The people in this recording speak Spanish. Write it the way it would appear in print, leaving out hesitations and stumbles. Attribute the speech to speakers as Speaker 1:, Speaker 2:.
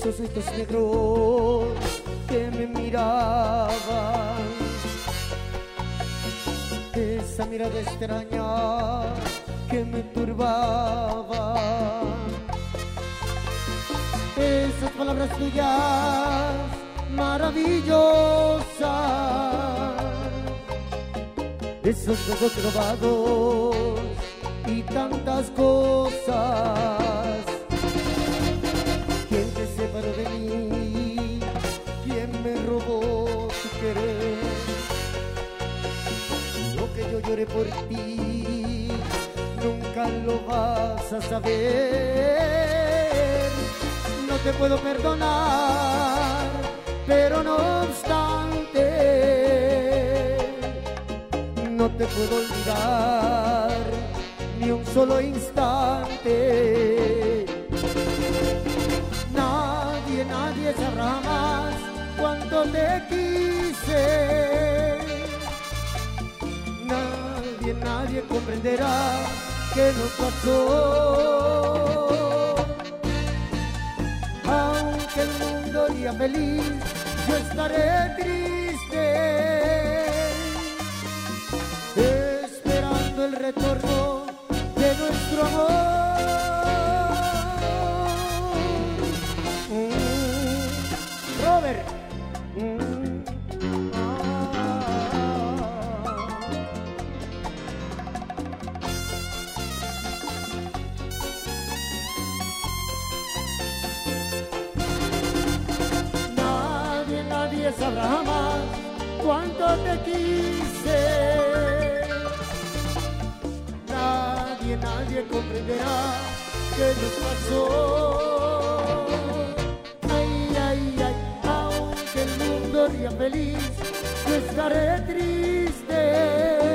Speaker 1: esos ojos negros que me miraban, esa mirada extraña que me turbaba, esas palabras tuyas maravillosas, esos besos robados y tantas cosas. ¿Quién te separó de mí? ¿Quién me robó tu querer? Lo que yo lloré por ti nunca lo vas a saber. No te puedo perdonar, pero no obstante no te puedo olvidar ni un solo instante. Nadie sabrá más cuánto te quise. Nadie comprenderá qué nos pasó. Aunque el mundo día feliz, yo estaré triste, esperando el retorno de nuestro amor. Robert. Nadie sabrá jamás cuánto te quise. Nadie comprenderá qué nos pasó. Ay, aunque el mundo ría feliz, yo estaré triste,